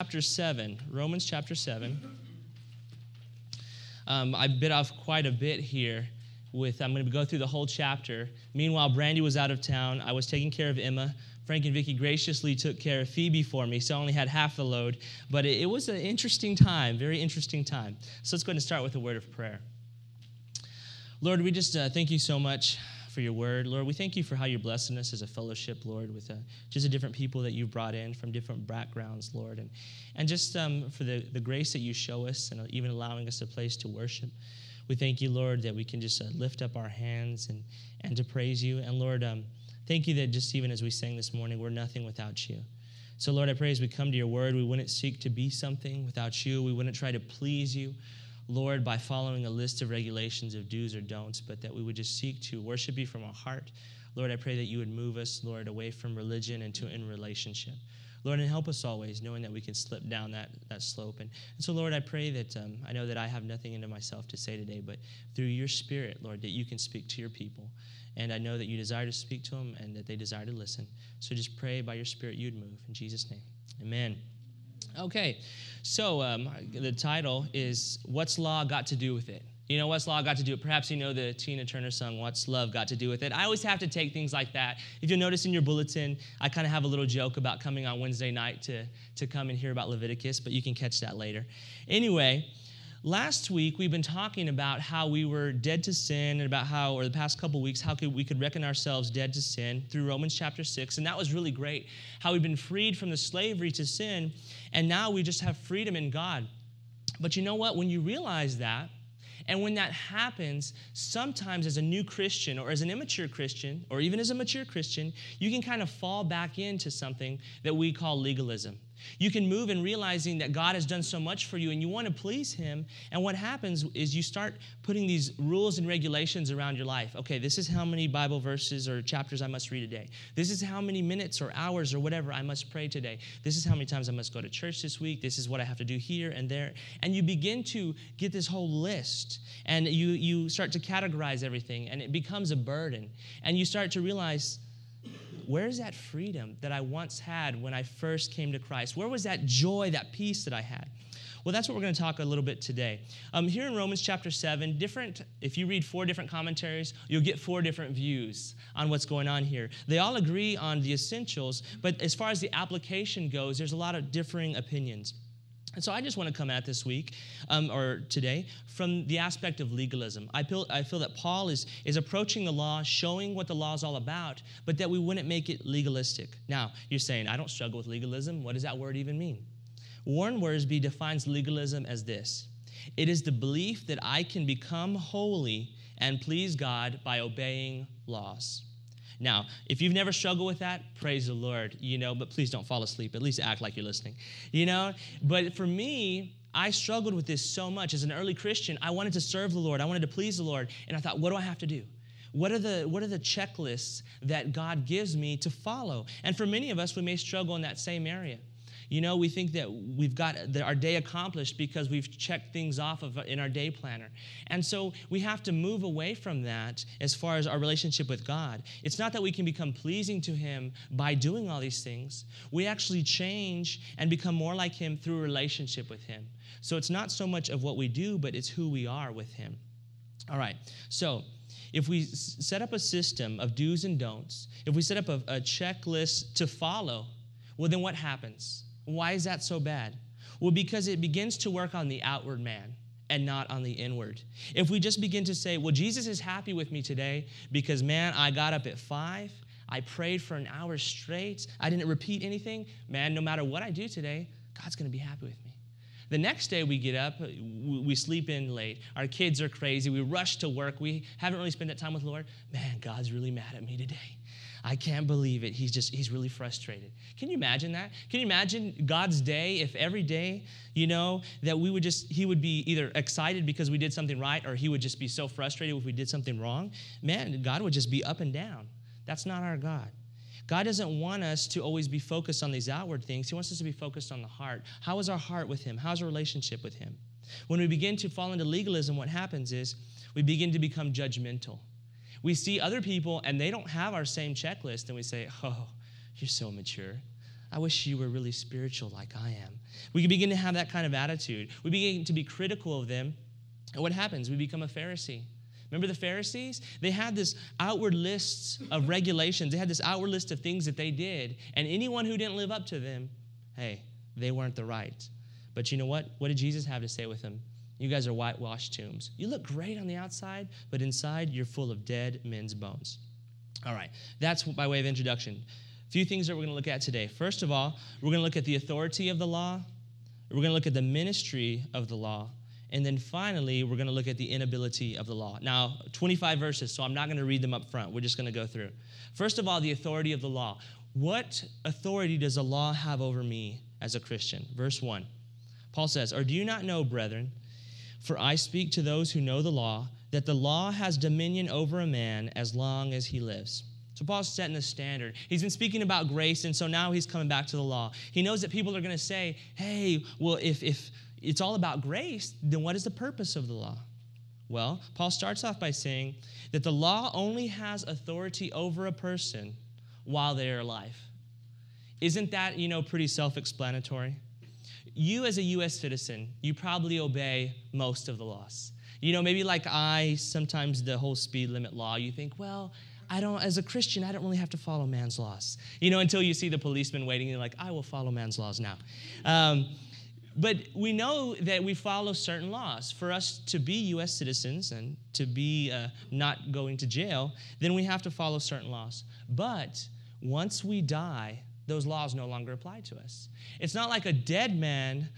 chapter 7. Romans chapter 7. I bit off quite a bit here. I'm going to go through the whole chapter. Meanwhile, Brandy was out of town. I was taking care of Emma. Frank and Vicky graciously took care of Phoebe for me, so I only had half the load. But it was an interesting time, very interesting time. So let's go ahead and start with a word of prayer. Lord, we just thank you so much for your word. Lord, we thank you for how you're blessing us as a fellowship, Lord, with just the different people that you've brought in from different backgrounds, Lord, and just for the grace that you show us and even allowing us a place to worship. We thank you, Lord, that we can just lift up our hands and to praise you. And Lord, thank you that just even as we sang this morning, we're nothing without you. So Lord, I pray as we come to your word, we wouldn't seek to be something without you. We wouldn't try to please you, Lord, by following a list of regulations of do's or don'ts, but that we would just seek to worship you from our heart. Lord, I pray that you would move us, Lord, away from religion and in relationship. Lord, and help us always, knowing that we can slip down that slope. And so, Lord, I pray that I know that I have nothing into myself to say today, but through your Spirit, Lord, that you can speak to your people. And I know that you desire to speak to them and that they desire to listen. So just pray by your Spirit you'd move. In Jesus' name, amen. Okay, so the title is What's Law Got to Do with It? You know, what's law got to do with it? Perhaps you know the Tina Turner song, What's Love Got to Do with It? I always have to take things like that. If you'll notice in your bulletin, I kind of have a little joke about coming on Wednesday night to come and hear about Leviticus, but you can catch that later. Anyway, last week we've been talking about how we were dead to sin and about how, or the past couple weeks, how we could reckon ourselves dead to sin through Romans chapter 6, and that was really great. How we've been freed from the slavery to sin, and now we just have freedom in God. But you know what? When you realize that, and when that happens, sometimes as a new Christian or as an immature Christian or even as a mature Christian, you can kind of fall back into something that we call legalism. You can move in realizing that God has done so much for you and you want to please him. And what happens is you start putting these rules and regulations around your life. Okay, this is how many Bible verses or chapters I must read a day. This is how many minutes or hours or whatever I must pray today. This is how many times I must go to church this week. This is what I have to do here and there. And you begin to get this whole list and you start to categorize everything and it becomes a burden. And you start to realize, where's that freedom that I once had when I first came to Christ? Where was that joy, that peace that I had? Well, that's what we're going to talk a little bit today. Here in Romans chapter 7, if you read 4 different commentaries, you'll get 4 different views on what's going on here. They all agree on the essentials, but as far as the application goes, there's a lot of differing opinions. And so I just want to come at this week, or today, from the aspect of legalism. I feel that Paul is approaching the law, showing what the law is all about, but that we wouldn't make it legalistic. Now, you're saying, I don't struggle with legalism. What does that word even mean? Warren Wiersbe defines legalism as this. It is the belief that I can become holy and please God by obeying laws. Now, if you've never struggled with that, praise the Lord, but please don't fall asleep. At least act like you're listening, But for me, I struggled with this so much. As an early Christian, I wanted to serve the Lord. I wanted to please the Lord. And I thought, what do I have to do? What are the checklists that God gives me to follow? And for many of us, we may struggle in that same area. We think that we've got our day accomplished because we've checked things off in our day planner. And so we have to move away from that as far as our relationship with God. It's not that we can become pleasing to him by doing all these things. We actually change and become more like him through a relationship with him. So it's not so much of what we do, but it's who we are with him. All right, so if we set up a system of do's and don'ts, if we set up a checklist to follow, well, then what happens? Why is that so bad? Well, because it begins to work on the outward man and not on the inward. If we just begin to say, well, Jesus is happy with me today because, man, I got up at 5, I prayed for an hour straight, I didn't repeat anything, man, no matter what I do today, God's going to be happy with me. The next day we get up, we sleep in late, our kids are crazy, we rush to work, we haven't really spent that time with the Lord, man, God's really mad at me today. I can't believe it. He's really frustrated. Can you imagine that? Can you imagine God's day if every day, that he would be either excited because we did something right or he would just be so frustrated if we did something wrong? Man, God would just be up and down. That's not our God. God doesn't want us to always be focused on these outward things. He wants us to be focused on the heart. How is our heart with him? How's our relationship with him? When we begin to fall into legalism, what happens is we begin to become judgmental. We see other people, and they don't have our same checklist, and we say, oh, you're so mature. I wish you were really spiritual like I am. We can begin to have that kind of attitude. We begin to be critical of them. And what happens? We become a Pharisee. Remember the Pharisees? They had this outward list of regulations. They had this outward list of things that they did. And anyone who didn't live up to them, hey, they weren't the right. But you know what? What did Jesus have to say with them? You guys are whitewashed tombs. You look great on the outside, but inside you're full of dead men's bones. All right, that's by way of introduction. A few things that we're going to look at today. First of all, we're going to look at the authority of the law. We're going to look at the ministry of the law. And then finally, we're going to look at the inability of the law. Now, 25 verses, so I'm not going to read them up front. We're just going to go through. First of all, the authority of the law. What authority does the law have over me as a Christian? Verse 1. Paul says, "Or do you not know, brethren, for I speak to those who know the law, that the law has dominion over a man as long as he lives." So Paul's setting the standard. He's been speaking about grace, and so now he's coming back to the law. He knows that people are going to say, hey, well, if it's all about grace, then what is the purpose of the law? Well, Paul starts off by saying that the law only has authority over a person while they are alive. Isn't that, pretty self-explanatory? You as a U.S. citizen, you probably obey most of the laws. Maybe like sometimes the whole speed limit law, you think, well, as a Christian, I don't really have to follow man's laws. Until you see the policeman waiting, you're like, I will follow man's laws now. But we know that we follow certain laws. For us to be U.S. citizens and to be not going to jail, then we have to follow certain laws. But once we die, those laws no longer apply to us. It's not like a dead man,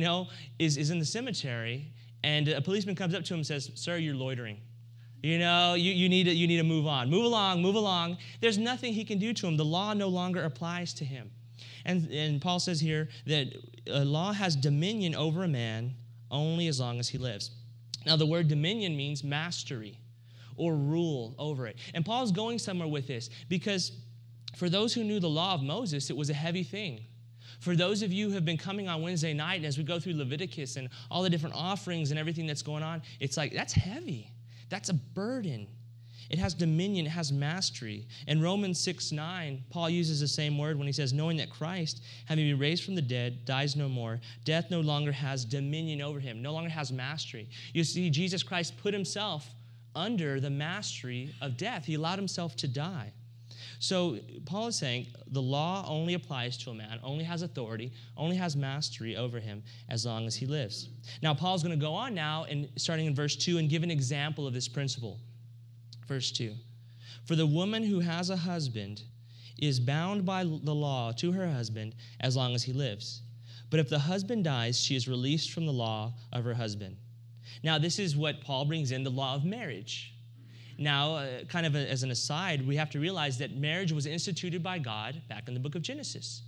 is in the cemetery, and a policeman comes up to him and says, "Sir, you're loitering. You need to move on. Move along. There's nothing he can do to him. The law no longer applies to him." And Paul says here that a law has dominion over a man only as long as he lives. Now, the word dominion means mastery or rule over it. And Paul's going somewhere with this because for those who knew the law of Moses, it was a heavy thing. For those of you who have been coming on Wednesday night, and as we go through Leviticus and all the different offerings and everything that's going on, it's like, that's heavy. That's a burden. It has dominion, it has mastery. In Romans 6:9, Paul uses the same word when he says, knowing that Christ, having been raised from the dead, dies no more, death no longer has dominion over him, no longer has mastery. You see, Jesus Christ put himself under the mastery of death. He allowed himself to die. So Paul is saying the law only applies to a man, only has authority, only has mastery over him as long as he lives. Now, Paul's going to go on now, and starting in verse 2, and give an example of this principle. Verse 2, "For the woman who has a husband is bound by the law to her husband as long as he lives. But if the husband dies, she is released from the law of her husband." Now, this is what Paul brings in, the law of marriage. Now, kind of as an aside, we have to realize that marriage was instituted by God back in the book of Genesis.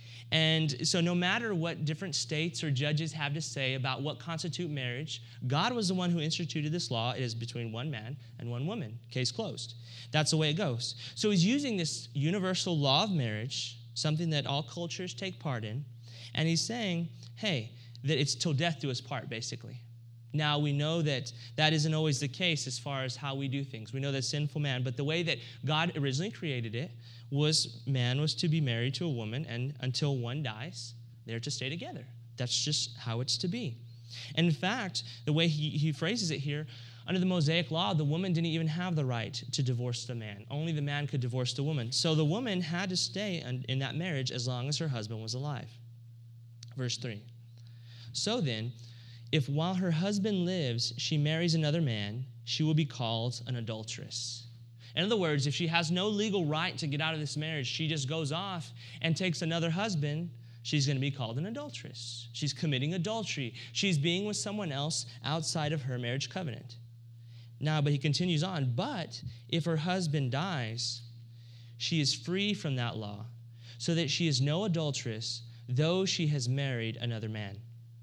And so no matter what different states or judges have to say about what constitutes marriage, God was the one who instituted this law. It is between one man and one woman. Case closed. That's the way it goes. So he's using this universal law of marriage, something that all cultures take part in, and he's saying, hey, that it's till death do us part, basically. Now, we know that that isn't always the case as far as how we do things. We know that sinful man, but the way that God originally created it was man was to be married to a woman, and until one dies, they're to stay together. That's just how it's to be. And in fact, the way he phrases it here, under the Mosaic law, the woman didn't even have the right to divorce the man. Only the man could divorce the woman. So the woman had to stay in that marriage as long as her husband was alive. Verse 3. "So then, if while her husband lives, she marries another man, she will be called an adulteress." In other words, if she has no legal right to get out of this marriage, she just goes off and takes another husband, she's going to be called an adulteress. She's committing adultery. She's being with someone else outside of her marriage covenant. Now, but he continues on, "But if her husband dies, she is free from that law, so that she is no adulteress, though she has married another man."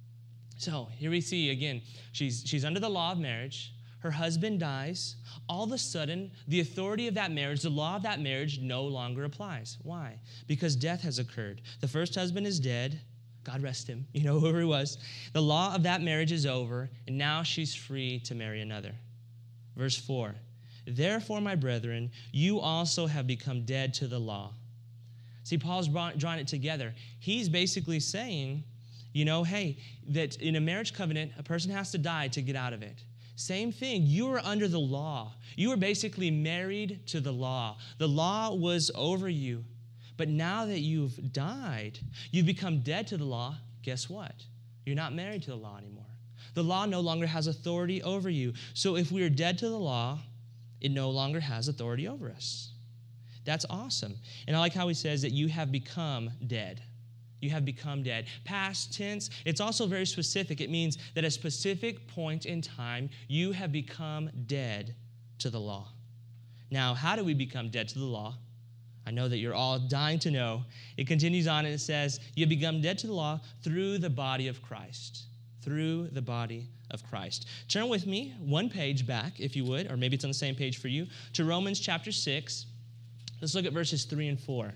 So here we see, again, she's under the law of marriage. Her husband dies. All of a sudden, the authority of that marriage, the law of that marriage, no longer applies. Why? Because death has occurred. The first husband is dead. God rest him, whoever he was. The law of that marriage is over, and now she's free to marry another. Verse 4, "Therefore, my brethren, you also have become dead to the law." See, Paul's drawing it together. He's basically saying, hey, that in a marriage covenant, a person has to die to get out of it. Same thing. You are under the law. You are basically married to the law. The law was over you. But now that you've died, you've become dead to the law. Guess what? You're not married to the law anymore. The law no longer has authority over you. So if we are dead to the law, it no longer has authority over us. That's awesome. And I like how he says that you have become dead. You have become dead. Past tense, it's also very specific. It means that at a specific point in time, you have become dead to the law. Now, how do we become dead to the law? I know that you're all dying to know. It continues on and it says, you have become dead to the law through the body of Christ. Through the body of Christ. Turn with me one page back, if you would, or maybe it's on the same page for you, to Romans chapter 6. Let's look at verses 3 and 4.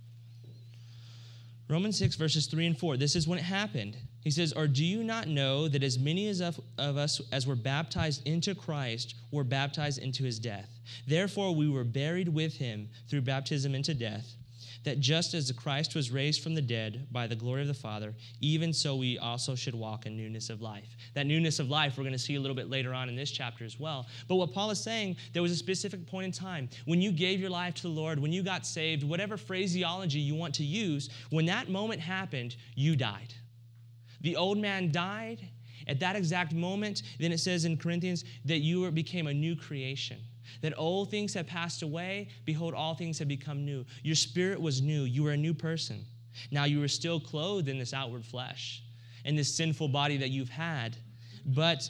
Romans 6, verses 3 and 4. This is when it happened. He says, or do you not know that as many of us as were baptized into Christ were baptized into his death? Therefore we were buried with him through baptism into death, that just as Christ was raised from the dead by the glory of the Father, even so we also should walk in newness of life. That newness of life we're going to see a little bit later on in this chapter as well. But what Paul is saying, there was a specific point in time when you gave your life to the Lord, when you got saved, whatever phraseology you want to use, when that moment happened, you died. The old man died. At that exact moment, then it says in Corinthians that you became a new creation. That old things have passed away, behold, all things have become new. Your spirit was new. You were a new person. Now you were still clothed in this outward flesh, in this sinful body that you've had, but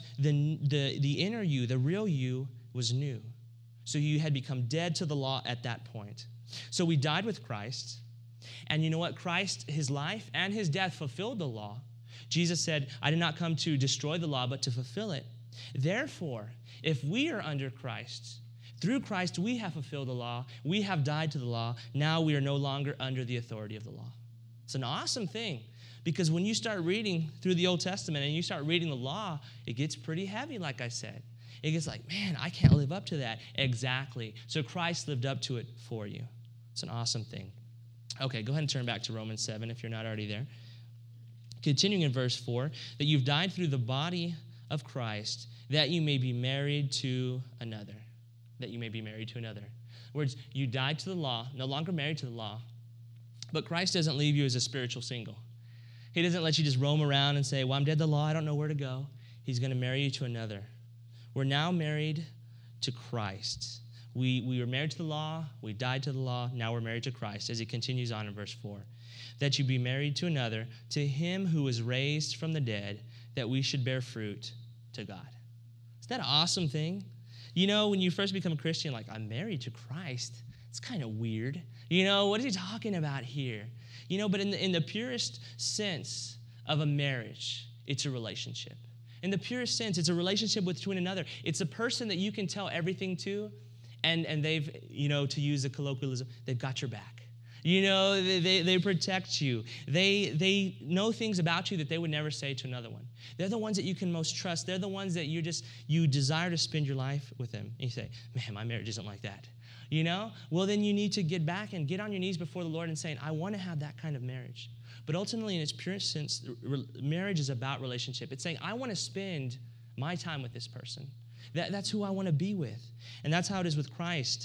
the inner you, the real you, was new. So you had become dead to the law at that point. So we died with Christ, and you know what? Christ, his life and his death fulfilled the law. Jesus said, I did not come to destroy the law, but to fulfill it. Therefore, if we are under Christ, through Christ, we have fulfilled the law. We have died to the law. Now we are no longer under the authority of the law. It's an awesome thing because when you start reading through the Old Testament and you start reading the law, it gets pretty heavy, like I said. It gets like, man, I can't live up to that. Exactly. So Christ lived up to it for you. It's an awesome thing. Okay, go ahead and turn back to Romans 7 if you're not already there. Continuing in verse 4, that you've died through the body of Christ, that you may be married to another. That you may be married to another. In other words, you died to the law, no longer married to the law, but Christ doesn't leave you as a spiritual single. He doesn't let you just roam around and say, well, I'm dead to the law, I don't know where to go. He's going to marry you to another. We're now married to Christ. We were married to the law, we died to the law, now we're married to Christ, as he continues on in verse 4. That you be married to another, to him who was raised from the dead, that we should bear fruit to God. Isn't that an awesome thing? You know, when you first become a Christian, like, I'm married to Christ, it's kind of weird. You know, what is he talking about here? You know, but in the purest sense of a marriage, it's a relationship. In the purest sense, it's a relationship between another. It's a person that you can tell everything to, and they've, you know, to use a colloquialism, they've got your back. You know, they protect you. They know things about you that they would never say to another one. They're the ones that you can most trust. They're the ones that you desire to spend your life with them. And you say, man, my marriage isn't like that. You know? Well, then you need to get back and get on your knees before the Lord and saying, I want to have that kind of marriage. But ultimately, in its purest sense, marriage is about relationship. It's saying, I want to spend my time with this person. That's who I want to be with. And that's how it is with Christ.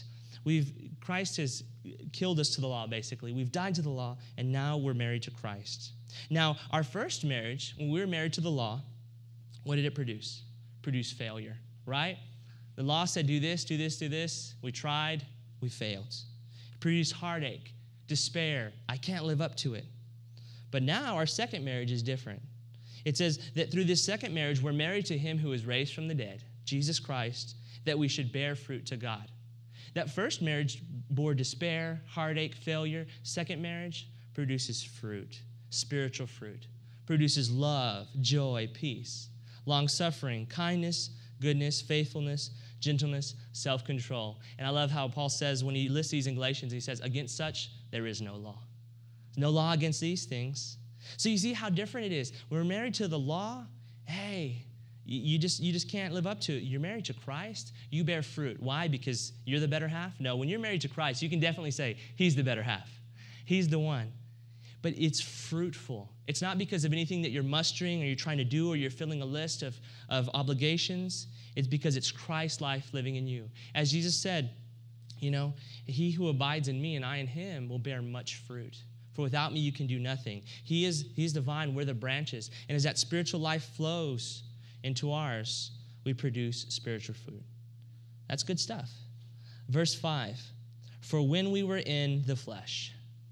Christ has killed us to the law, basically. We've died to the law, and now we're married to Christ. Now, our first marriage, when we were married to the law, what did it produce? Produce failure, right? The law said, do this, do this, do this. We tried, we failed. It produced heartache, despair. I can't live up to it. But now our second marriage is different. It says that through this second marriage, we're married to him who was raised from the dead, Jesus Christ, that we should bear fruit to God. That first marriage bore despair, heartache, failure. Second marriage produces fruit, spiritual fruit, produces love, joy, peace, long-suffering, kindness, goodness, faithfulness, gentleness, self-control. And I love how Paul says when he lists these in Galatians, he says, against such there is no law. No law against these things. So you see how different it is. When we're married to the law, hey, you just can't live up to it. You're married to Christ, you bear fruit. Why? Because you're the better half? No, when you're married to Christ, you can definitely say, he's the better half. He's the one. But it's fruitful. It's not because of anything that you're mustering or you're trying to do or you're filling a list of obligations. It's because it's Christ's life living in you. As Jesus said, he who abides in me and I in him will bear much fruit. For without me you can do nothing. He's the vine, we're the branches. And as that spiritual life flows into ours, we produce spiritual fruit. That's good stuff. Verse 5, for when we were in the flesh.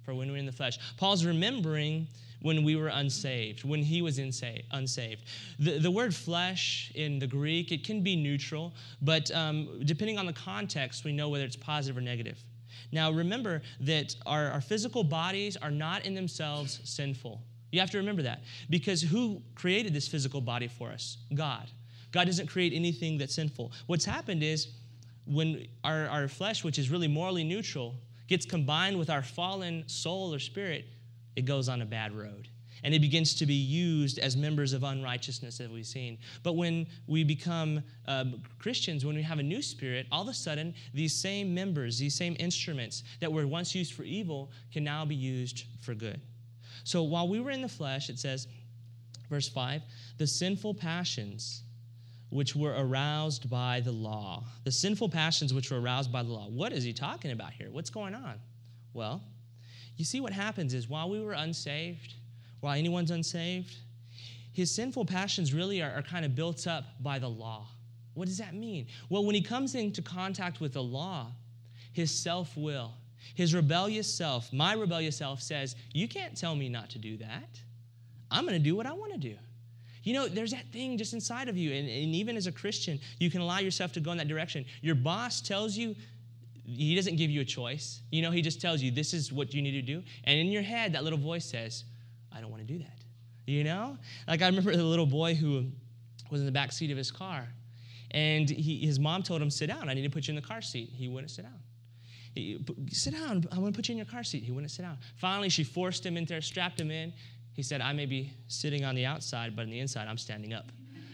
Paul's remembering when we were unsaved, when he was unsaved. The word flesh in the Greek, it can be neutral, but depending on the context, we know whether it's positive or negative. Now, remember that our physical bodies are not in themselves sinful. You have to remember that, because who created this physical body for us? God. God doesn't create anything that's sinful. What's happened is when our flesh, which is really morally neutral, gets combined with our fallen soul or spirit, it goes on a bad road. And it begins to be used as members of unrighteousness, as we've seen. But when we become Christians, when we have a new spirit, all of a sudden, these same members, these same instruments that were once used for evil can now be used for good. So while we were in the flesh, it says, verse 5, the sinful passions which were aroused by the law. The sinful passions which were aroused by the law. What is he talking about here? What's going on? Well, you see what happens is while we were unsaved, while anyone's unsaved, his sinful passions really are kind of built up by the law. What does that mean? Well, when he comes into contact with the law, his self-will, his rebellious self, my rebellious self says, you can't tell me not to do that. I'm going to do what I want to do. There's that thing just inside of you, and even as a Christian, you can allow yourself to go in that direction. Your boss tells you, he doesn't give you a choice. He just tells you, this is what you need to do. And in your head, that little voice says, I don't want to do that. Like I remember the little boy who was in the back seat of his car, and his mom told him, sit down, I need to put you in the car seat. He wouldn't sit down. Sit down, I want to put you in your car seat. He wouldn't sit down. Finally, she forced him in there, strapped him in. He said, I may be sitting on the outside, but on the inside, I'm standing up.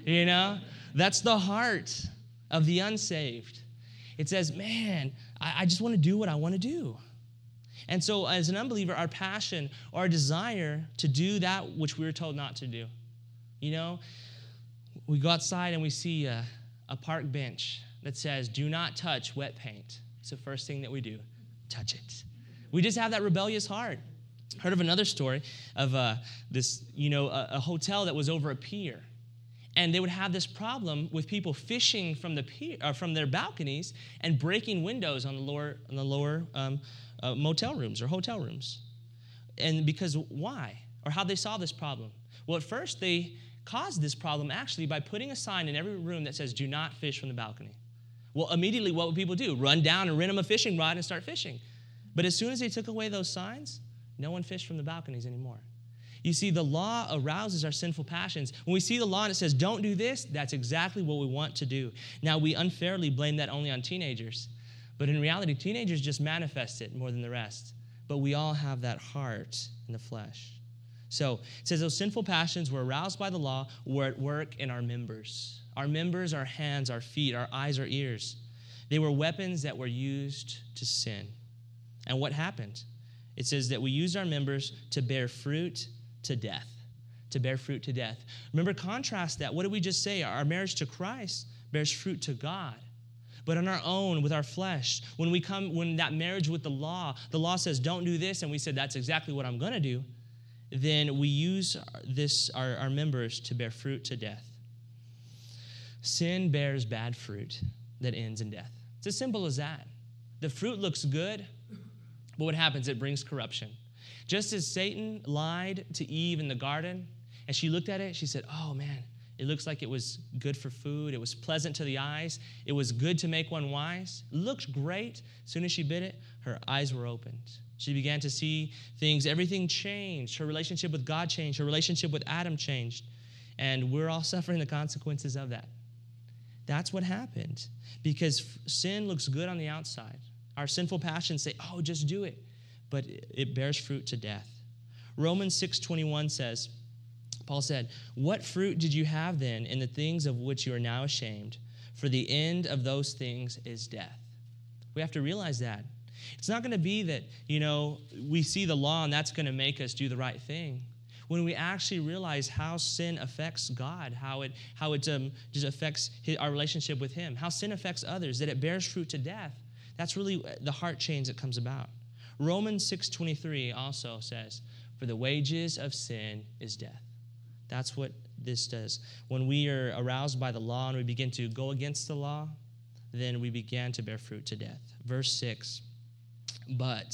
That's the heart of the unsaved. It says, man, I just want to do what I want to do. And so as an unbeliever, our passion, our desire to do that which we were told not to do. We go outside and we see a park bench that says, do not touch wet paint. It's the first thing that we do, touch it. We just have that rebellious heart. Heard of another story of a hotel that was over a pier. And they would have this problem with people fishing from the pier, from their balconies and breaking windows on the lower motel rooms or hotel rooms. And because why? Or how they solve this problem? Well, at first they caused this problem actually by putting a sign in every room that says, do not fish from the balcony. Well, immediately what would people do? Run down and rent them a fishing rod and start fishing. But as soon as they took away those signs, no one fished from the balconies anymore. You see, the law arouses our sinful passions. When we see the law and it says, don't do this, that's exactly what we want to do. Now, we unfairly blame that only on teenagers. But in reality, teenagers just manifest it more than the rest. But we all have that heart in the flesh. So it says those sinful passions were aroused by the law, were at work in our members. Our members, our hands, our feet, our eyes, our ears. They were weapons that were used to sin. And what happened? It says that we used our members to bear fruit to death. To bear fruit to death. Remember, contrast that. What did we just say? Our marriage to Christ bears fruit to God. But on our own, with our flesh, when that marriage with the law says, don't do this, and we said, that's exactly what I'm going to do, then we use our members to bear fruit to death. Sin bears bad fruit that ends in death. It's as simple as that. The fruit looks good, but what happens? It brings corruption. Just as Satan lied to Eve in the garden, and she looked at it, she said, oh man, it looks like it was good for food. It was pleasant to the eyes. It was good to make one wise. It looked great. As soon as she bit it, her eyes were opened. She began to see things. Everything changed. Her relationship with God changed. Her relationship with Adam changed. And we're all suffering the consequences of that. That's what happened. Because sin looks good on the outside. Our sinful passions say, oh, just do it. But it bears fruit to death. Romans 6:21 says, Paul said, what fruit did you have then in the things of which you are now ashamed? For the end of those things is death. We have to realize that. It's not going to be that, we see the law and that's going to make us do the right thing. When we actually realize how sin affects God, how it just affects our relationship with him, how sin affects others, that it bears fruit to death, that's really the heart change that comes about. Romans 6:23 also says, for the wages of sin is death. That's what this does. When we are aroused by the law and we begin to go against the law, then we began to bear fruit to death. Verse 6, but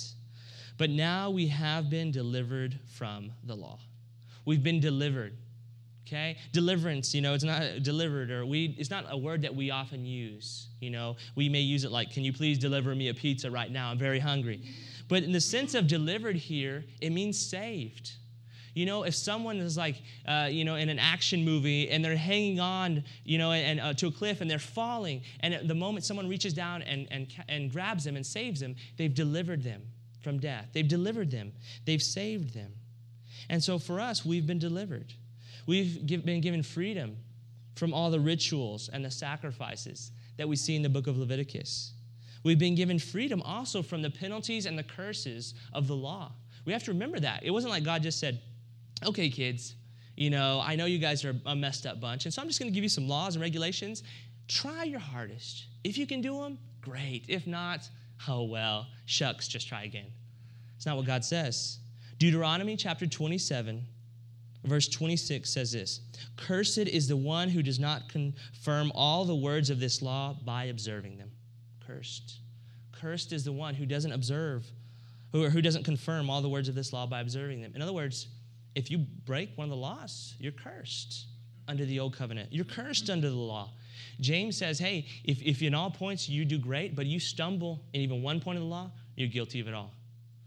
now we have been delivered from the law. We've been delivered, okay? Deliverance, it's not delivered, it's not a word that we often use, We may use it like, can you please deliver me a pizza right now? I'm very hungry. But in the sense of delivered here, it means saved. If someone is like, in an action movie and they're hanging on, to a cliff and they're falling, and at the moment someone reaches down and grabs them and saves them, they've delivered them from death. They've delivered them. They've saved them. And so for us, we've been delivered. We've been given freedom from all the rituals and the sacrifices that we see in the book of Leviticus. We've been given freedom also from the penalties and the curses of the law. We have to remember that. It wasn't like God just said, okay, kids, I know you guys are a messed up bunch, and so I'm just going to give you some laws and regulations. Try your hardest. If you can do them, great. If not, oh well, shucks, just try again. It's not what God says. Deuteronomy chapter 27, verse 26 says this, cursed is the one who does not confirm all the words of this law by observing them. Cursed. Cursed is the one who doesn't observe, who doesn't confirm all the words of this law by observing them. In other words, if you break one of the laws, you're cursed under the old covenant. You're cursed under the law. James says, hey, if in all points you do great, but you stumble in even one point of the law, you're guilty of it all.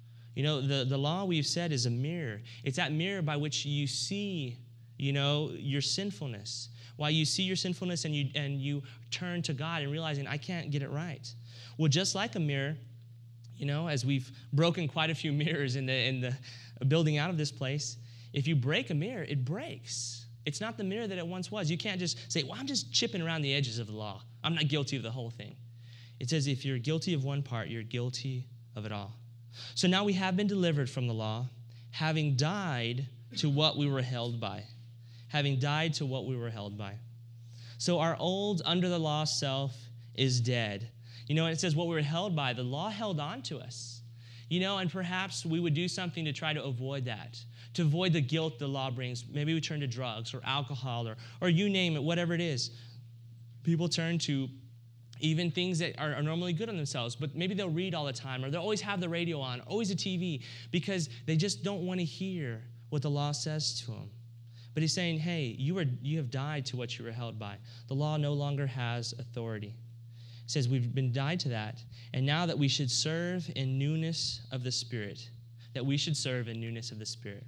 The law we've said is a mirror. It's that mirror by which you see, your sinfulness. Why you see your sinfulness and you turn to God and realizing, I can't get it right. Well, just like a mirror, as we've broken quite a few mirrors in the building out of this place, if you break a mirror, it breaks. It's not the mirror that it once was. You can't just say, well, I'm just chipping around the edges of the law. I'm not guilty of the whole thing. It says if you're guilty of one part, you're guilty of it all. So now we have been delivered from the law, having died to what we were held by. Having died to what we were held by. So our old under the law self is dead. And it says what we were held by, the law held on to us. And perhaps we would do something to try to avoid that, to avoid the guilt the law brings. Maybe we turn to drugs or alcohol or you name it, whatever it is. People turn to even things that are normally good on themselves, but maybe they'll read all the time or they'll always have the radio on, always a TV, because they just don't want to hear what the law says to them. But he's saying, hey, you have died to what you were held by. The law no longer has authority. He says we've been died to that, and now that we should serve in newness of the Spirit, that we should serve in newness of the Spirit.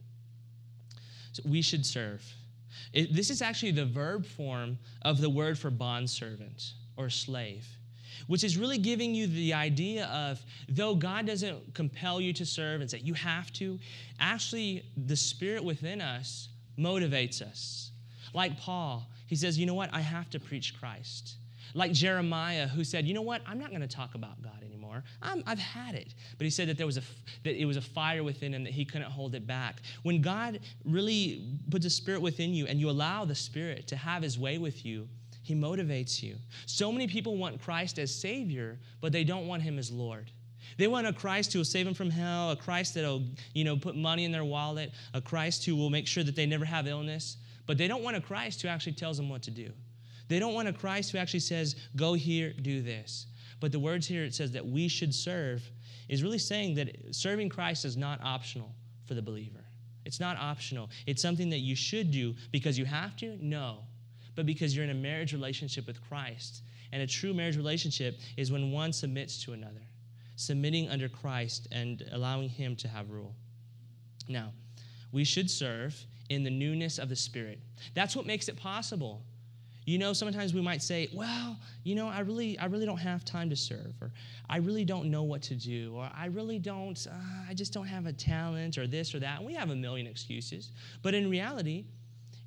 So we should serve. This is actually the verb form of the word for bondservant or slave, which is really giving you the idea of, though God doesn't compel you to serve and say you have to, actually the Spirit within us motivates us. Like Paul, he says, you know what, I have to preach Christ. Like Jeremiah, who said, you know what, I'm not going to talk about God anymore. I've had it. But he said that it was a fire within him that he couldn't hold it back. When God really puts a Spirit within you and you allow the Spirit to have his way with you, he motivates you. So many people want Christ as Savior, but they don't want him as Lord. They want a Christ who will save them from hell, a Christ that will, put money in their wallet, a Christ who will make sure that they never have illness, but they don't want a Christ who actually tells them what to do. They don't want a Christ who actually says, go here, do this. But the words here, it says that we should serve, is really saying that serving Christ is not optional for the believer. It's not optional. It's something that you should do because you have to? No. But because you're in a marriage relationship with Christ. And a true marriage relationship is when one submits to another, submitting under Christ and allowing him to have rule. Now, we should serve in the newness of the Spirit. That's what makes it possible. Sometimes we might say, well, I really don't have time to serve, or I really don't know what to do, or I just don't have a talent, or this or that. And we have a million excuses. But in reality,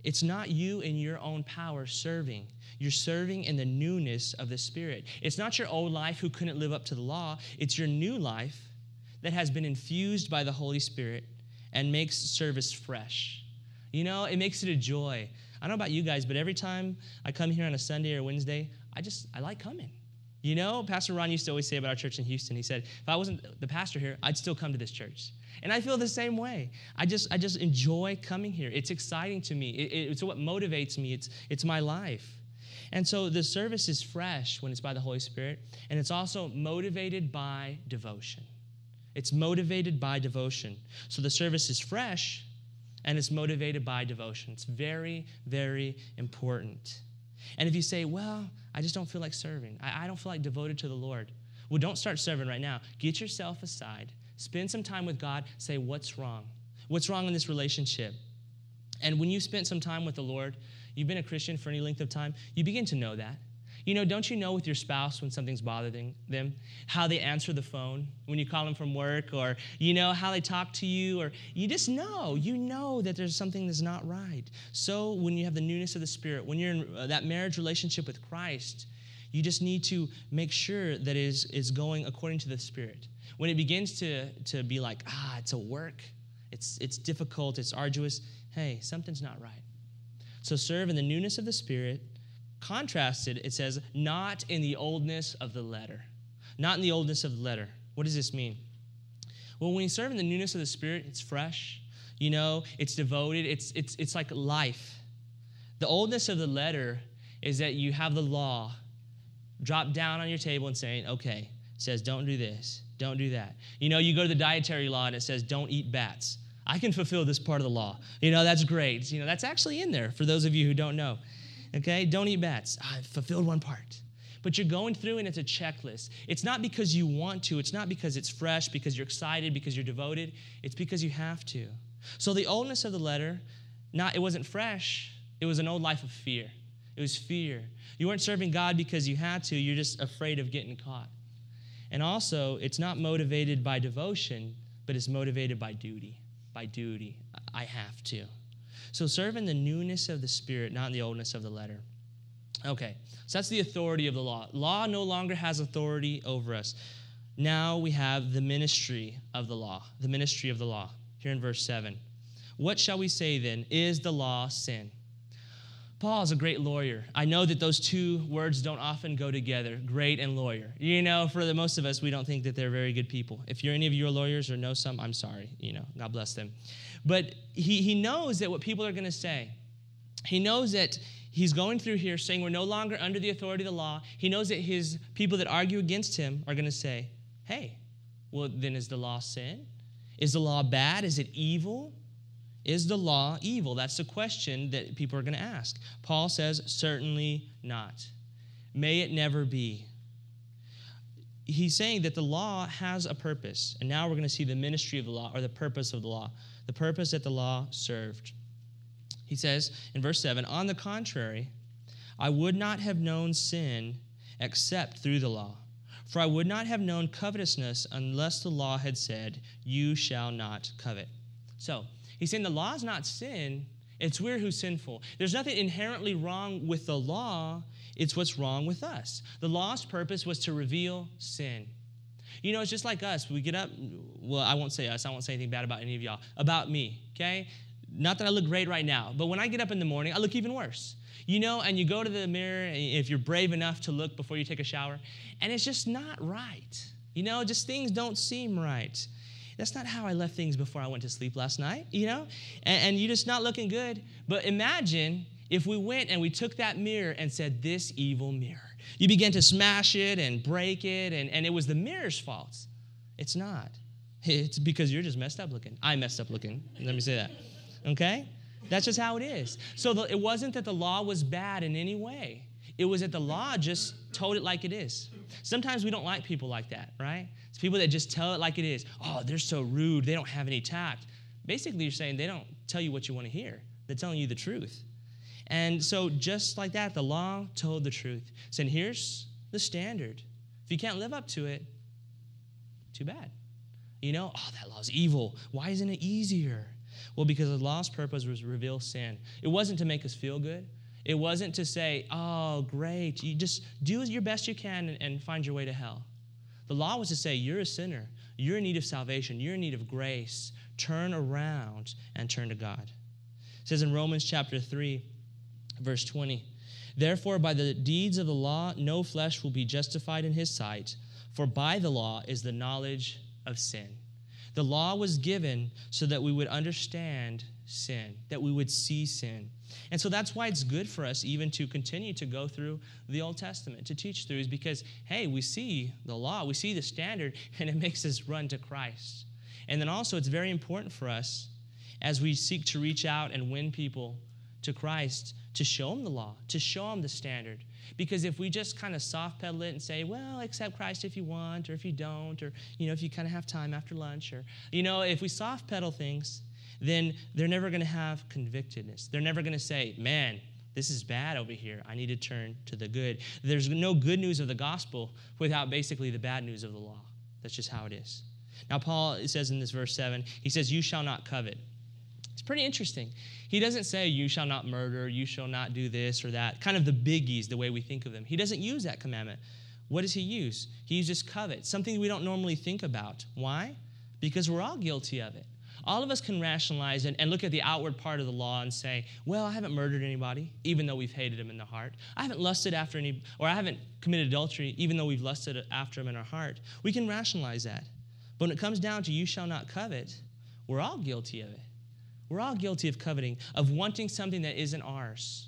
It's not you in your own power serving. You're serving in the newness of the Spirit. It's not your old life who couldn't live up to the law. It's your new life that has been infused by the Holy Spirit and makes service fresh. You know, it makes it a joy. I don't know about you guys, but every time I come here on a Sunday or Wednesday, I like coming. You know, Pastor Ron used to always say about our church in Houston, he said, if I wasn't the pastor here, I'd still come to this church. And I feel the same way. I just enjoy coming here. It's exciting to me. It's what motivates me. It's my life. And so the service is fresh when it's by the Holy Spirit, and it's also motivated by devotion. It's motivated by devotion. So the service is fresh, and it's motivated by devotion. It's very, very important. And if you say, well, I just don't feel like serving. I don't feel like devoted to the Lord. Well, don't start serving right now. Get yourself aside. Spend some time with God. Say, what's wrong? What's wrong in this relationship? And when you spent some time with the Lord, you've been a Christian for any length of time, you begin to know that. You know, don't you know with your spouse when something's bothering them, how they answer the phone when you call them from work, or you know how they talk to you, or you just know, that there's something that's not right. So when you have the newness of the Spirit, when you're in that marriage relationship with Christ, you just need to make sure that it is going according to the Spirit. When it begins to be like, it's a work, it's difficult, it's arduous, hey, something's not right. So serve in the newness of the Spirit. Contrasted, it says, not in the oldness of the letter. Not in the oldness of the letter. What does this mean? Well, when you serve in the newness of the Spirit, it's fresh. You know, it's devoted. It's like life. The oldness of the letter is that you have the law drop down on your table and saying, okay, it says don't do this, don't do that. You know, you go to the dietary law and it says don't eat bats. I can fulfill this part of the law. You know, that's great. You know, that's actually in there for those of you who don't know. Okay, don't eat bats. I've fulfilled one part. But you're going through and it's a checklist. It's not because you want to. It's not because it's fresh, because you're excited, because you're devoted. It's because you have to. So the oldness of the letter, it wasn't fresh. It was an old life of fear. It was fear. You weren't serving God because you had to. You're just afraid of getting caught. And also, it's not motivated by devotion, but it's motivated by duty. By duty. I have to. So serve in the newness of the Spirit, not in the oldness of the letter. Okay, so that's the authority of the law. Law no longer has authority over us. Now we have the ministry of the law. The ministry of the law. Here in verse 7. What shall we say then? Is the law sin? Paul is a great lawyer. I know that those two words don't often go together, great and lawyer. You know, for the most of us, we don't think that they're very good people. If any of you are lawyers or know some, I'm sorry. You know, God bless them. But he knows that what people are going to say. He knows that he's going through here saying we're no longer under the authority of the law. He knows that his people that argue against him are going to say, hey, well, then is the law sin? Is the law bad? Is it evil? Is the law evil? That's the question that people are going to ask. Paul says, certainly not. May it never be. He's saying that the law has a purpose. And now we're going to see the ministry of the law, or the purpose of the law. The purpose that the law served. He says in verse 7, on the contrary, I would not have known sin except through the law. For I would not have known covetousness unless the law had said, you shall not covet. So, he's saying the law is not sin, it's we're who's sinful. There's nothing inherently wrong with the law, it's what's wrong with us. The law's purpose was to reveal sin. You know, it's just like us. We get up, well, I won't say us, I won't say anything bad about any of y'all, about me, okay? Not that I look great right now, but when I get up in the morning, I look even worse. You know, and you go to the mirror, if you're brave enough to look before you take a shower, and it's just not right. You know, just things don't seem right. That's not how I left things before I went to sleep last night, you know? And you're just not looking good. But imagine if we went and we took that mirror and said, this evil mirror. You began to smash it and break it, and it was the mirror's fault. It's not. It's because you're just messed up looking. I messed up looking. Let me say that. Okay? That's just how it is. So it wasn't that the law was bad in any way. It was that the law just told it like it is. Sometimes we don't like people like that, right? It's people that just tell it like it is. Oh, they're so rude. They don't have any tact. Basically, you're saying they don't tell you what you want to hear. They're telling you the truth. And so just like that, the law told the truth. Saying, here's the standard. If you can't live up to it, too bad. You know, oh, that law's evil. Why isn't it easier? Well, because the law's purpose was to reveal sin. It wasn't to make us feel good. It wasn't to say, oh, great, you just do your best you can and find your way to hell. The law was to say, you're a sinner. You're in need of salvation. You're in need of grace. Turn around and turn to God. It says in Romans chapter 3, verse 20, therefore, by the deeds of the law, no flesh will be justified in his sight, for by the law is the knowledge of sin. The law was given so that we would understand sin, that we would see sin. And so that's why it's good for us even to continue to go through the Old Testament, to teach through, is because, hey, we see the law, we see the standard, and it makes us run to Christ. And then also it's very important for us as we seek to reach out and win people to Christ, to show them the law, to show them the standard. Because if we just kind of soft pedal it and say, well, accept Christ if you want, or if you don't, or, if you kind of have time after lunch, or, if we soft pedal things, then they're never going to have convictedness. They're never going to say, man, this is bad over here. I need to turn to the good. There's no good news of the gospel without basically the bad news of the law. That's just how it is. Now, Paul, it says in this verse 7, he says, you shall not covet. It's pretty interesting. He doesn't say, you shall not murder, you shall not do this or that, kind of the biggies, the way we think of them. He doesn't use that commandment. What does he use? He uses covet, something we don't normally think about. Why? Because we're all guilty of it. All of us can rationalize and look at the outward part of the law and say, well, I haven't murdered anybody, even though we've hated him in the heart. I haven't lusted after or I haven't committed adultery, even though we've lusted after him in our heart. We can rationalize that. But when it comes down to you shall not covet, we're all guilty of it. We're all guilty of coveting, of wanting something that isn't ours.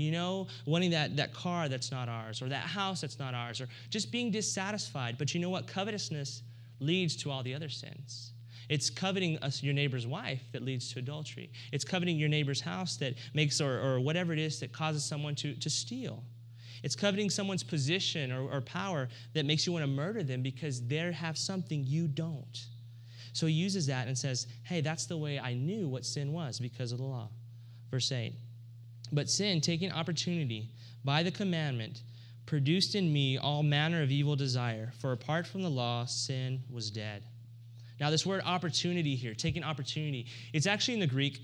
Wanting that car that's not ours, or that house that's not ours, or just being dissatisfied. But you know what? Covetousness leads to all the other sins. It's coveting your neighbor's wife that leads to adultery. It's coveting your neighbor's house that makes, or whatever it is that causes someone to steal. It's coveting someone's position or power that makes you want to murder them because they have something you don't. So he uses that and says, hey, that's the way I knew what sin was, because of the law. Verse 8, but sin, taking opportunity by the commandment, produced in me all manner of evil desire, for apart from the law, sin was dead. Now, this word opportunity here, taking opportunity, it's actually in the Greek,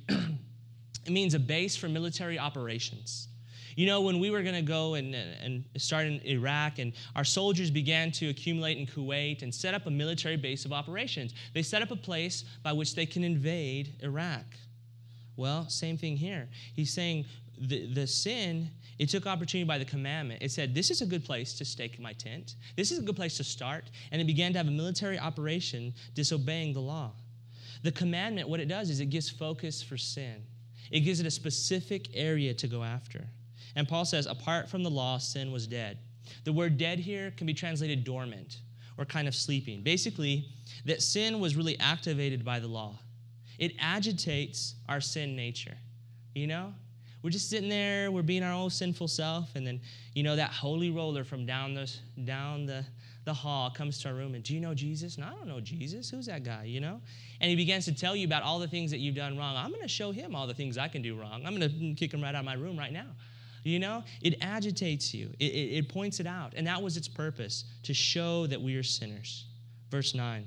it means a base for military operations. When we were going to go and start in Iraq, and our soldiers began to accumulate in Kuwait and set up a military base of operations, they set up a place by which they can invade Iraq. Well, same thing here. He's saying the sin, it took opportunity by the commandment. It said, this is a good place to stake my tent. This is a good place to start. And it began to have a military operation disobeying the law. The commandment, what it does is it gives focus for sin. It gives it a specific area to go after. And Paul says, apart from the law, sin was dead. The word dead here can be translated dormant or kind of sleeping. Basically, that sin was really activated by the law. It agitates our sin nature. We're just sitting there, we're being our own sinful self, and then, that holy roller from down the hall comes to our room, and do you know Jesus? No, I don't know Jesus. Who's that guy, And he begins to tell you about all the things that you've done wrong. I'm going to show him all the things I can do wrong. I'm going to kick him right out of my room right now. It agitates you. It points it out. And that was its purpose, to show that we are sinners. Verse 9.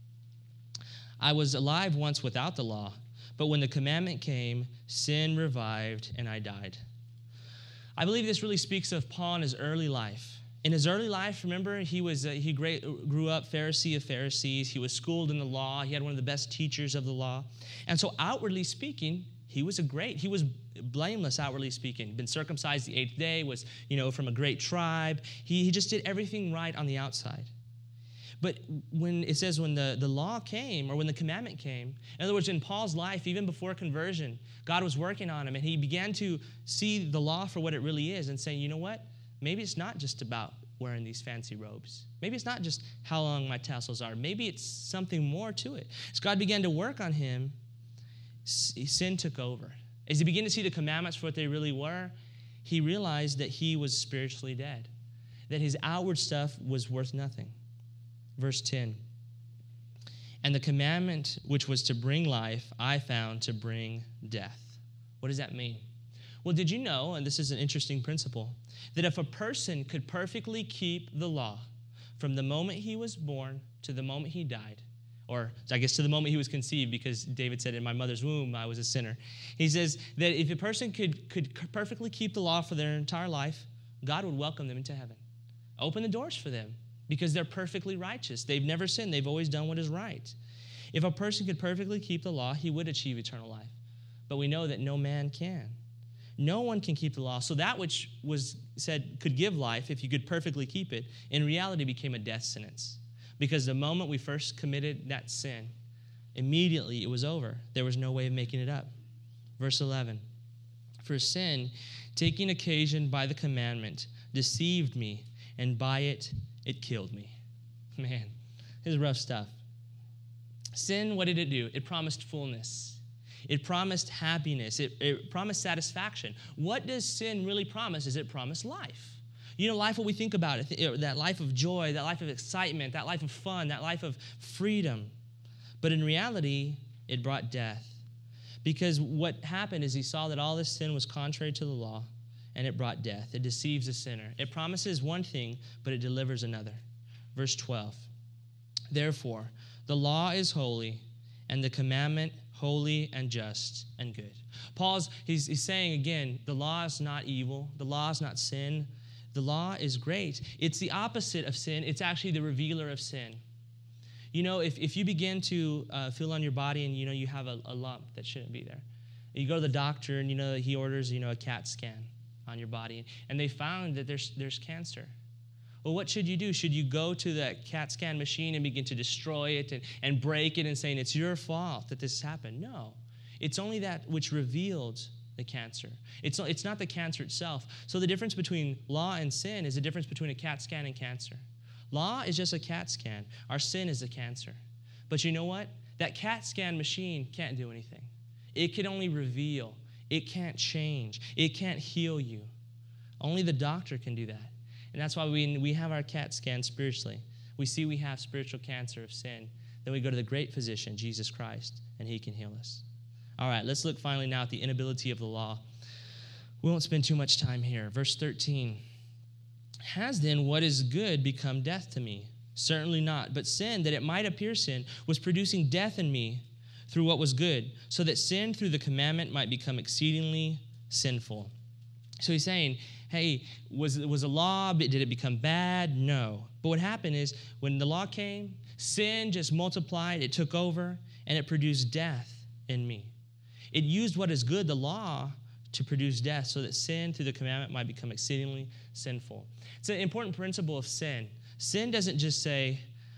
I was alive once without the law, but when the commandment came, sin revived and I died. I believe this really speaks of Paul in his early life. In his early life, remember, he grew up Pharisee of Pharisees. He was schooled in the law. He had one of the best teachers of the law. And so outwardly speaking, he was blameless, outwardly speaking. Been circumcised the 8th day, was, from a great tribe. He just did everything right on the outside. But when it says when the law came, or when the commandment came, in other words, in Paul's life, even before conversion, God was working on him, and he began to see the law for what it really is and say, you know what? Maybe it's not just about wearing these fancy robes. Maybe it's not just how long my tassels are. Maybe it's something more to it. As God began to work on him, sin took over. As he began to see the commandments for what they really were, he realized that he was spiritually dead, that his outward stuff was worth nothing. Verse 10, and the commandment which was to bring life, I found to bring death. What does that mean? Well, did you know, and this is an interesting principle, that if a person could perfectly keep the law from the moment he was born to the moment he died, Or I guess to the moment he was conceived, because David said, in my mother's womb, I was a sinner. He says that if a person could perfectly keep the law for their entire life, God would welcome them into heaven. Open the doors for them because they're perfectly righteous. They've never sinned. They've always done what is right. If a person could perfectly keep the law, he would achieve eternal life. But we know that no man can. No one can keep the law. So that which was said could give life, if you could perfectly keep it, in reality became a death sentence. Because the moment we first committed that sin, immediately it was over. There was no way of making it up. Verse 11, for sin, taking occasion by the commandment, deceived me, and by it killed me. Man, this is rough stuff. Sin, what did it do? It promised fullness. It promised happiness. It promised satisfaction. What does sin really promise? Is it promise life? You know, life, what we think about it, that life of joy, that life of excitement, that life of fun, that life of freedom. But in reality, it brought death. Because what happened is he saw that all this sin was contrary to the law, and it brought death. It deceives the sinner. It promises one thing, but it delivers another. Verse 12, therefore, the law is holy, and the commandment holy and just and good. He's saying again, the law is not evil. The law is not sin. The law is great. It's the opposite of sin. It's actually the revealer of sin. You know, if you begin to feel on your body and, you have a lump that shouldn't be there, you go to the doctor and, he orders, a CAT scan on your body, and they found that there's cancer. Well, what should you do? Should you go to that CAT scan machine and begin to destroy it and break it and saying it's your fault that this happened? No. It's only that which revealed the cancer. It's not the cancer itself. So the difference between law and sin is the difference between a CAT scan and cancer. Law is just a CAT scan. Our sin is a cancer. But you know what? That CAT scan machine can't do anything. It can only reveal. It can't change. It can't heal you. Only the doctor can do that. And that's why we have our CAT scan spiritually. We see we have spiritual cancer of sin. Then we go to the great physician, Jesus Christ, and he can heal us. All right, let's look finally now at the inability of the law. We won't spend too much time here. Verse 13. Has then what is good become death to me? Certainly not. But sin, that it might appear sin, was producing death in me through what was good, so that sin through the commandment might become exceedingly sinful. So he's saying, hey, was a law, did it become bad? No. But what happened is when the law came, sin just multiplied, it took over, and it produced death in me. It used what is good, the law, to produce death so that sin through the commandment might become exceedingly sinful. It's an important principle of sin. Sin doesn't just say,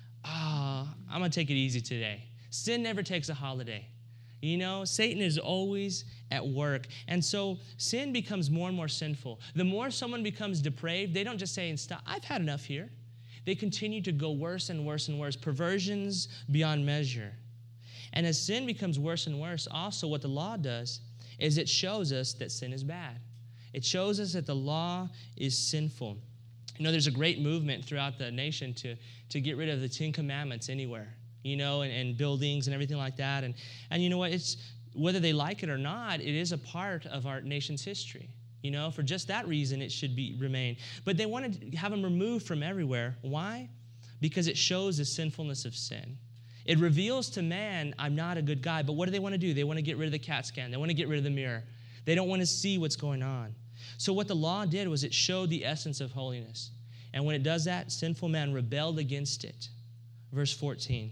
I'm going to take it easy today. Sin never takes a holiday. Satan is always at work. And so sin becomes more and more sinful. The more someone becomes depraved, they don't just say, stop, I've had enough here. They continue to go worse and worse and worse, perversions beyond measure. And as sin becomes worse and worse, also what the law does is it shows us that sin is bad. It shows us that the law is sinful. There's a great movement throughout the nation to get rid of the 10 Commandments anywhere, and buildings and everything like that. And you know what? It's whether they like it or not, it is a part of our nation's history. For just that reason, it should remain. But they want to have them removed from everywhere. Why? Because it shows the sinfulness of sin. It reveals to man, I'm not a good guy. But what do they want to do? They want to get rid of the CAT scan. They want to get rid of the mirror. They don't want to see what's going on. So what the law did was it showed the essence of holiness. And when it does that, sinful man rebelled against it. Verse 14.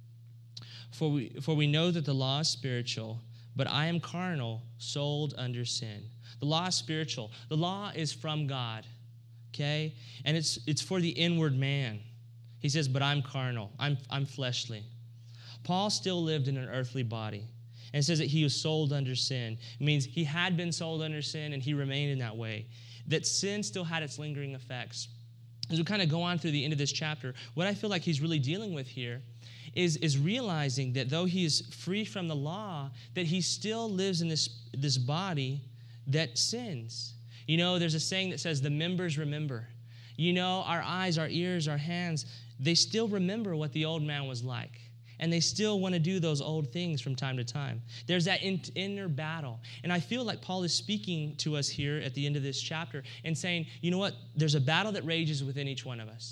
For we know that the law is spiritual, but I am carnal, sold under sin. The law is spiritual. The law is from God. Okay? And it's for the inward man. He says, but I'm carnal. I'm fleshly. Paul still lived in an earthly body. And it says that he was sold under sin. It means he had been sold under sin and he remained in that way. That sin still had its lingering effects. As we kind of go on through the end of this chapter, what I feel like he's really dealing with here is realizing that though he is free from the law, that he still lives in this body that sins. There's a saying that says the members remember. Our eyes, our ears, our hands, they still remember what the old man was like. And they still want to do those old things from time to time. There's that inner battle. And I feel like Paul is speaking to us here at the end of this chapter and saying, you know what? There's a battle that rages within each one of us.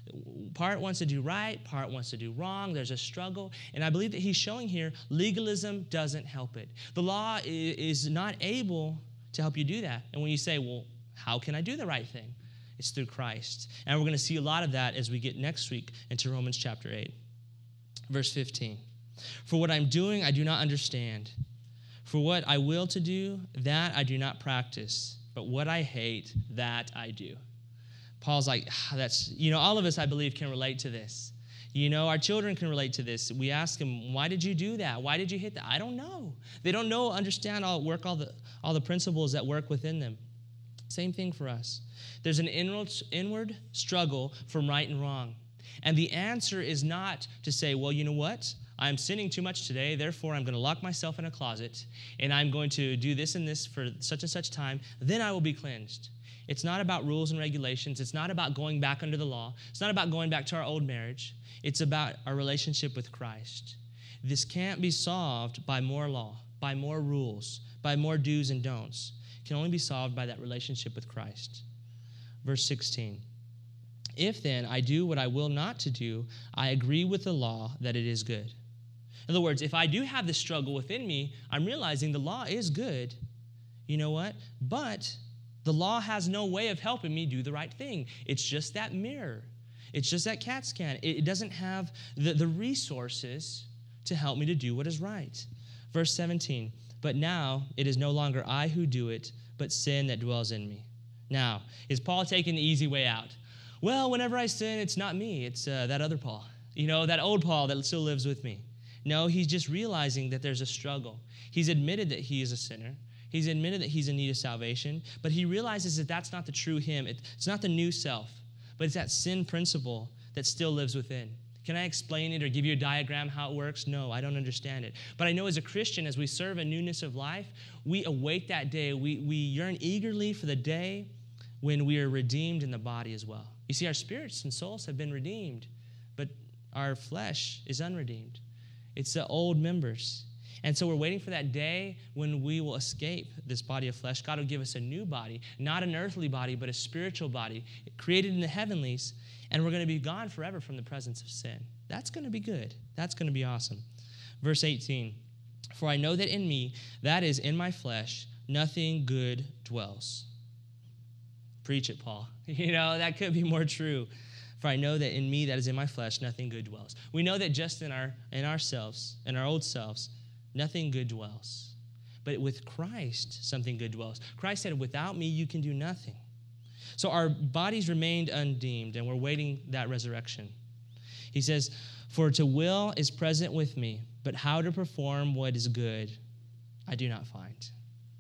Part wants to do right, part wants to do wrong. There's a struggle. And I believe that he's showing here legalism doesn't help it. The law is not able to help you do that. And when you say, well, how can I do the right thing? It's through Christ. And we're going to see a lot of that as we get next week into Romans chapter 8. Verse 15. For what I'm doing, I do not understand. For what I will to do, that I do not practice. But what I hate, that I do. Paul's like, that's, all of us, I believe, can relate to this. Our children can relate to this. We ask them, why did you do that? Why did you hit that? I don't know. They don't know, understand, all the principles that work within them. Same thing for us. There's an inward struggle from right and wrong. And the answer is not to say, well, you know what? I'm sinning too much today, therefore I'm going to lock myself in a closet, and I'm going to do this and this for such and such time, then I will be cleansed. It's not about rules and regulations. It's not about going back under the law. It's not about going back to our old marriage. It's about our relationship with Christ. This can't be solved by more law, by more rules, by more do's and don'ts. It can only be solved by that relationship with Christ. Verse 16. If then I do what I will not to do, I agree with the law that it is good. In other words, if I do have this struggle within me, I'm realizing the law is good. You know what? But the law has no way of helping me do the right thing. It's just that mirror. It's just that CAT scan. It doesn't have the resources to help me to do what is right. Verse 17, but now it is no longer I who do it, but sin that dwells in me. Now, is Paul taking the easy way out? Well, whenever I sin, it's not me. It's that other Paul. That old Paul that still lives with me. No, he's just realizing that there's a struggle. He's admitted that he is a sinner. He's admitted that he's in need of salvation, but he realizes that that's not the true him. It's not the new self, but it's that sin principle that still lives within. Can I explain it or give you a diagram how it works? No, I don't understand it. But I know as a Christian, as we serve a newness of life, we await that day. We yearn eagerly for the day when we are redeemed in the body as well. You see, our spirits and souls have been redeemed, but our flesh is unredeemed. It's the old members. And so we're waiting for that day when we will escape this body of flesh. God will give us a new body, not an earthly body, but a spiritual body, created in the heavenlies, and we're going to be gone forever from the presence of sin. That's going to be good. That's going to be awesome. Verse 18, for I know that in me, that is in my flesh, nothing good dwells. Preach it, Paul. That could be more true. For I know that in me, that is in my flesh, nothing good dwells. We know that just in ourselves, in our old selves, nothing good dwells. But with Christ, something good dwells. Christ said, without me, you can do nothing. So our bodies remained unredeemed, and we're waiting that resurrection. He says, for to will is present with me, but how to perform what is good, I do not find.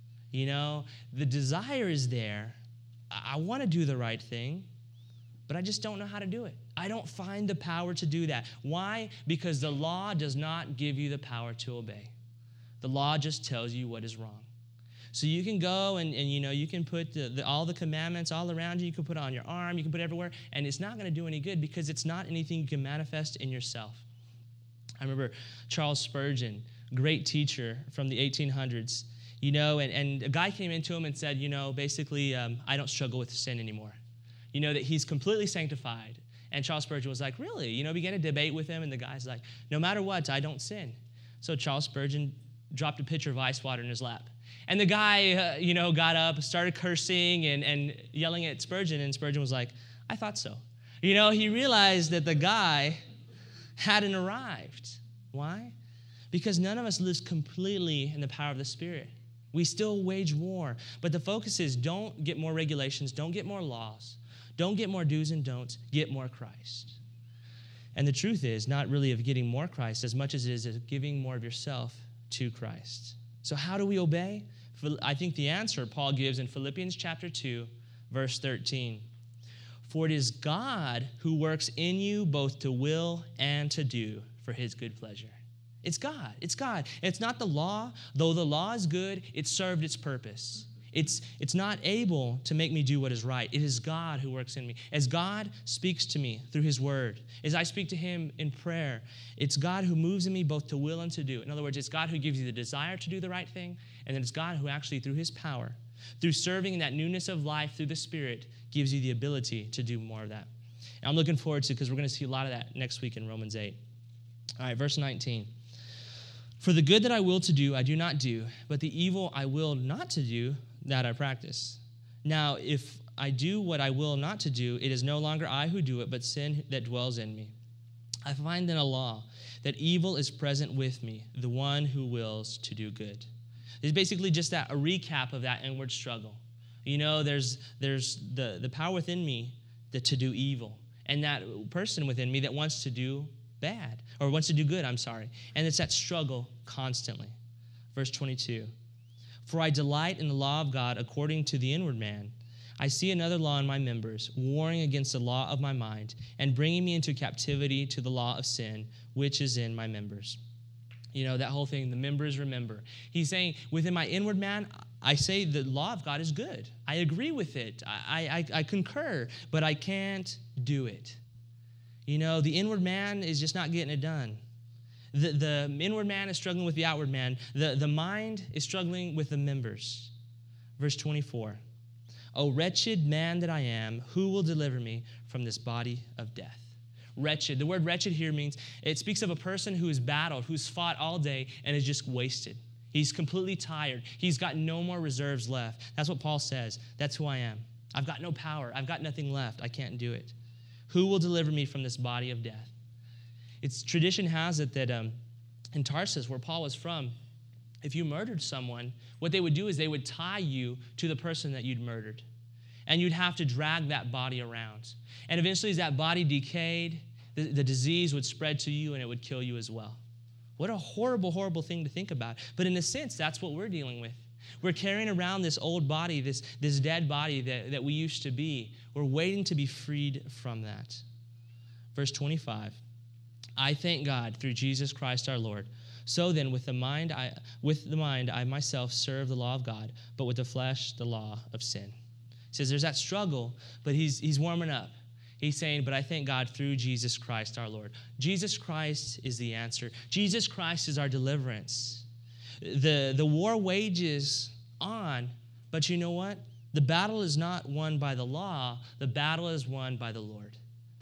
The desire is there. I want to do the right thing, but I just don't know how to do it. I don't find the power to do that. Why? Because the law does not give you the power to obey. The law just tells you what is wrong. So you can go and you can put all the commandments all around you. You can put it on your arm. You can put it everywhere. And it's not going to do any good because it's not anything you can manifest in yourself. I remember Charles Spurgeon, great teacher from the 1800s, and a guy came into him and said, basically, I don't struggle with sin anymore. That he's completely sanctified. And Charles Spurgeon was like, really? Began to debate with him, and the guy's like, no matter what, I don't sin. So Charles Spurgeon dropped a pitcher of ice water in his lap. And the guy, got up, started cursing and yelling at Spurgeon, and Spurgeon was like, I thought so. He realized that the guy hadn't arrived. Why? Because none of us lives completely in the power of the Spirit. We still wage war. But the focus is don't get more regulations, don't get more laws, don't get more do's and don'ts, get more Christ. And the truth is not really of getting more Christ as much as it is of giving more of yourself to Christ. So how do we obey? I think the answer Paul gives in Philippians chapter 2, verse 13. For it is God who works in you both to will and to do for his good pleasure. It's God. It's God. It's not the law. Though the law is good, it served its purpose. It's not able to make me do what is right. It is God who works in me. As God speaks to me through his word, as I speak to him in prayer, it's God who moves in me both to will and to do. In other words, it's God who gives you the desire to do the right thing, and then it's God who actually, through his power, through serving in that newness of life through the Spirit, gives you the ability to do more of that. And I'm looking forward to, because we're going to see a lot of that next week in Romans 8. All right, verse 19. For the good that I will to do, I do not do, but the evil I will not to do, that I practice. Now, if I do what I will not to do, it is no longer I who do it, but sin that dwells in me. I find then a law, that evil is present with me, the one who wills to do good. It's basically just a recap of that inward struggle. You know, there's the power within me to do evil, and that person within me that wants to do bad, or wants to do good, And it's that struggle constantly. Verse 22, for I delight in the law of God according to the inward man. I see another law in my members, warring against the law of my mind, and bringing me into captivity to the law of sin, which is in my members. You know, that whole thing, the members remember. He's saying, within my inward man, I say the law of God is good. I agree with it. I concur, but I can't do it. You know, the inward man is just not getting it done. The inward man is struggling with the outward man. The mind is struggling with the members. Verse 24. O wretched man that I am, who will deliver me from this body of death? Wretched. The word wretched here means, it speaks of a person who has battled, who's fought all day and is just wasted. He's completely tired. He's got no more reserves left. That's what Paul says. That's who I am. I've got no power. I've got nothing left. I can't do it. Who will deliver me from this body of death? It's tradition has it that in Tarsus, where Paul was from, if you murdered someone, what they would do is they would tie you to the person that you'd murdered. And you'd have to drag that body around. And eventually, as that body decayed, the disease would spread to you and it would kill you as well. What a horrible, horrible thing to think about. But in a sense, that's what we're dealing with. We're carrying around this old body, this dead body that we used to be. We're waiting to be freed from that. Verse 25, I thank God through Jesus Christ our Lord. So then, with the mind I myself serve the law of God, but with the flesh, the law of sin. He says there's that struggle, but he's warming up. He's saying, but I thank God through Jesus Christ our Lord. Jesus Christ is the answer. Jesus Christ is our deliverance. The war wages on, but you know what? The battle is not won by the law. The battle is won by the Lord.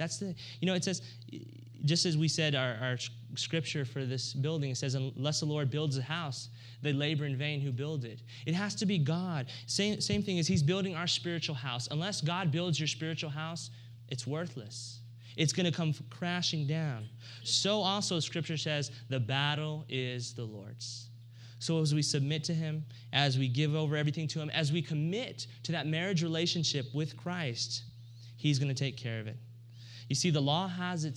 It says, just as we said, our scripture for this building, it says, unless the Lord builds a house, they labor in vain who build it. It has to be God. Same thing as he's building our spiritual house. Unless God builds your spiritual house, it's worthless. It's going to come crashing down. So also scripture says, the battle is the Lord's. So as we submit to him, as we give over everything to him, as we commit to that marriage relationship with Christ, he's going to take care of it. You see, the law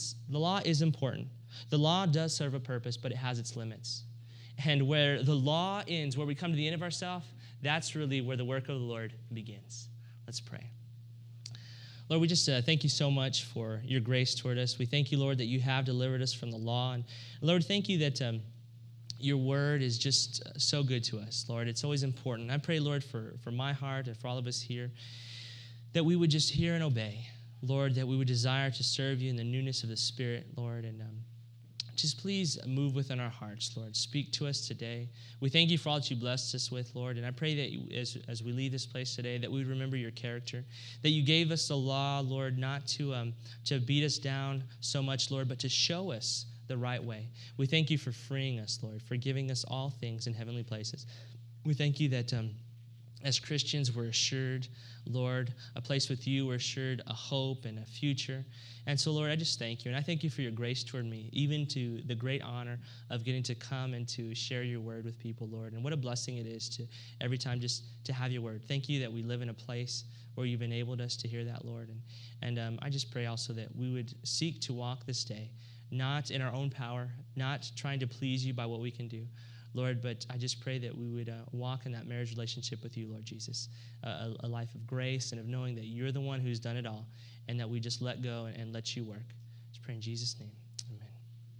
is important. The law does serve a purpose, but it has its limits. And where the law ends, where we come to the end of ourselves, that's really where the work of the Lord begins. Let's pray. Lord, we just thank you so much for your grace toward us. We thank you, Lord, that you have delivered us from the law. And Lord, thank you that your word is just so good to us, Lord. It's always important. I pray, Lord, for my heart and for all of us here, that we would just hear and obey. Lord, that we would desire to serve you in the newness of the Spirit, Lord, and just please move within our hearts, Lord. Speak to us today. We thank you for all that you blessed us with, Lord, and I pray that as we leave this place today, that we would remember your character, that you gave us the law, Lord, not to beat us down so much, Lord, but to show us the right way. We thank you for freeing us, Lord, for giving us all things in heavenly places. We thank you that as Christians, we're assured, Lord, a place with you, we're assured a hope and a future. And so, Lord, I just thank you. And I thank you for your grace toward me, even to the great honor of getting to come and to share your word with people, Lord. And what a blessing it is to every time just to have your word. Thank you that we live in a place where you've enabled us to hear that, Lord. And I just pray also that we would seek to walk this day, not in our own power, not trying to please you by what we can do, Lord, but I just pray that we would walk in that marriage relationship with you, Lord Jesus, a life of grace and of knowing that you're the one who's done it all, and that we just let go and let you work. Just pray in Jesus' name. Amen.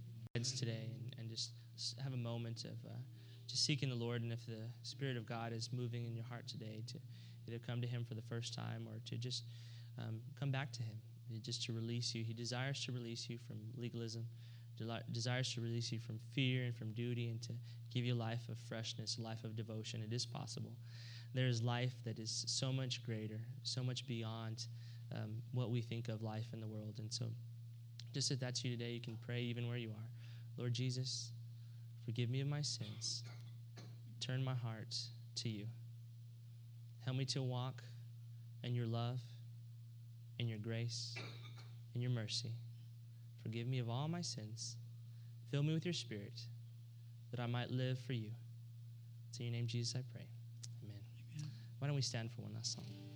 Today and just have a moment of just seeking the Lord, and if the Spirit of God is moving in your heart today to either come to him for the first time or to just come back to him, just to release you. He desires to release you from legalism, desires to release you from fear and from duty, and to give you a life of freshness, a life of devotion. It is possible. There is life that is so much greater, so much beyond what we think of life in the world. And so just if that's you today, you can pray even where you are. Lord Jesus, forgive me of my sins. Turn my heart to you. Help me to walk in your love, in your grace, in your mercy. Forgive me of all my sins. Fill me with your Spirit that I might live for you. It's in your name, Jesus, I pray. Amen. Why don't we stand for one last song?